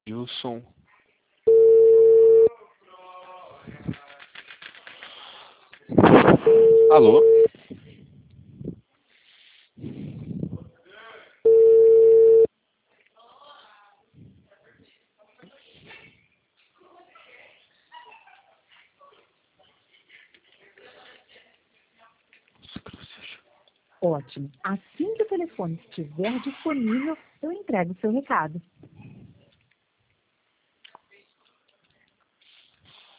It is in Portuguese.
Wilson. Alô? Ótimo. Assim que o telefone estiver disponível, eu entrego o seu recado.